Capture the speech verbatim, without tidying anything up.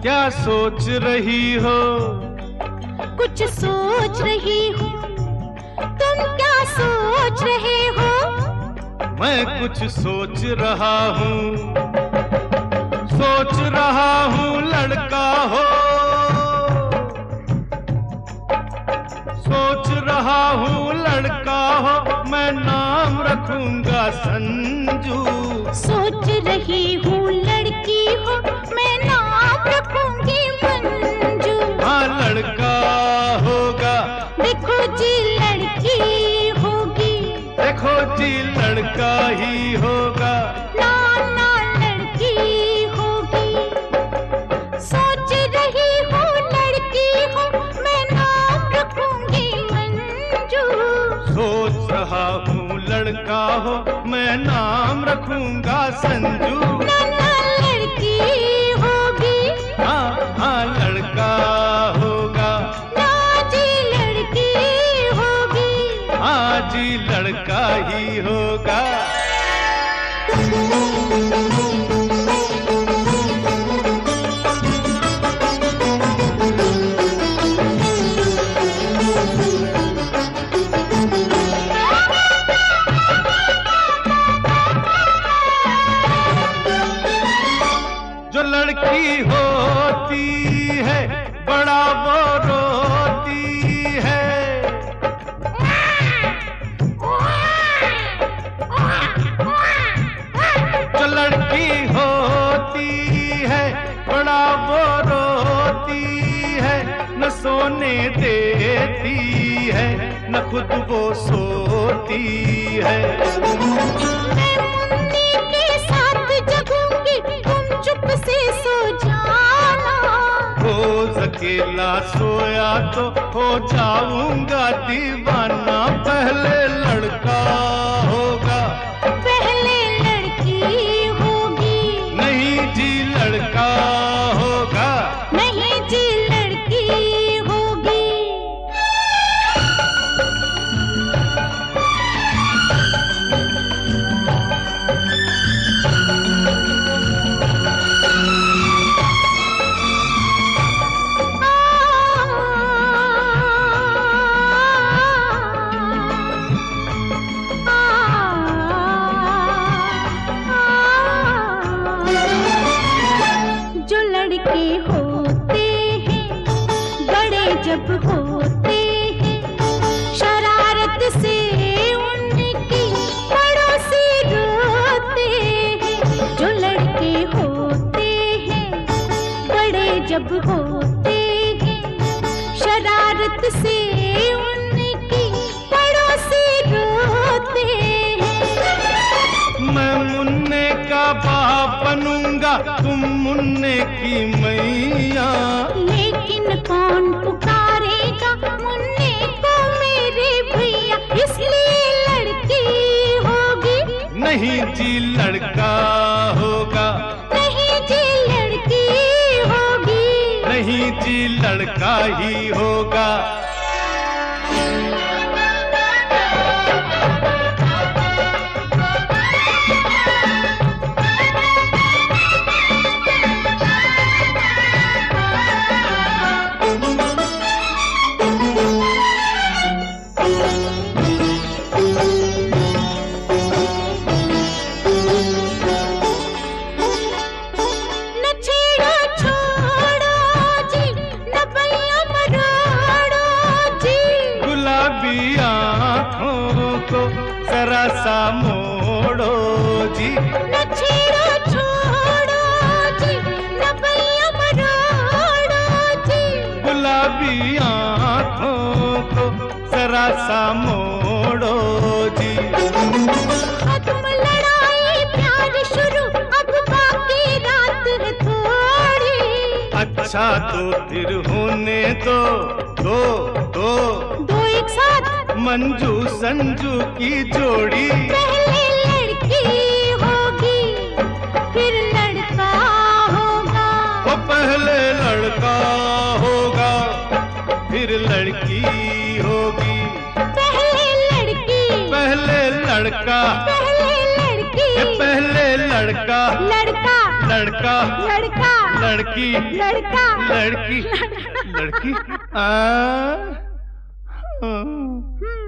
क्या सोच रही हो? कुछ सोच रही हूँ, तुम क्या सोच रहे हो? मैं कुछ सोच रहा हूँ, सोच रहा हूँ लड़का हो, सोच रहा हूँ लड़का हो, मैं नाम रखूंगा संजू। सोच रही हूँ लड़की हो, मैं नाम रखूंगी मंजू। हाँ लड़का होगा, देखो जी लड़की होगी, देखो जी लड़का ही होगा। ना ना लड़की होगी। सोच रही हूँ लड़की हो, मैं नाम रखूंगी मंजू। सोच रहा हूँ लड़का हो, मैं नाम रखूंगा संजू। ना ना लड़की होगी, हाँ हाँ लड़का होगा, ना जी लड़की होगी। हाँ जी लड़का ही होगा। जो लड़की होती है बड़ा वो रोती है, जो लड़की होती है बड़ा वो रोती है, न सोने देती है न खुद वो सोती है। मैं मुन्नी के साथ जगूंगी, तुम चुप से सो जाना। रोज अकेला सोया तो हो जाऊंगा दीवाना। पहले लड़का होगा, पहले लड़की होगी, नहीं जी लड़का होगा, नहीं जी लड़की होगी। जो लड़के होते हैं बड़े जब होते हैं, शरारत से उनकी पड़ोसी रोते हैं। जो लड़के होते हैं बड़े जब होते हैं, शरारत से उनकी पड़ोसी रोते हैं। मैं मुन्ने का बाप बनूंगा, तुम मुन्ने की मैया। लेकिन कौन पुकारेगा मुन्ने को मेरे भैया, इसलिए लड़की होगी, नहीं जी लड़का होगा, नहीं जी लड़की होगी। नहीं जी लड़का ही होगा। न छेड़ो छोड़ो जी, न भैया मरोड़ो जी। गुलाबी आँखों को जरा सा मोड़ो जी। न छेड़ो छोड़ो जी, न भैया मरोड़ो जी। गुलाबी आँखों को जरा सा मोड़ो जी। खत्म लड़ाई प्यार शुरू, अब बाकी रात है थोड़ी। अच्छा तो फिर होने दो, दो दो दो एक साथ मंजू संजू की जोड़ी। पहले लड़की होगी, फिर लड़का होगा। वो पहले लड़का होगा, फिर लड़की होगी। पहले लड़की, पहले लड़का, पहले लड़की, ये पहले लड़का, लड़का लड़का लड़का लड़की लड़का लड़की लड़की आ, आ, हम्म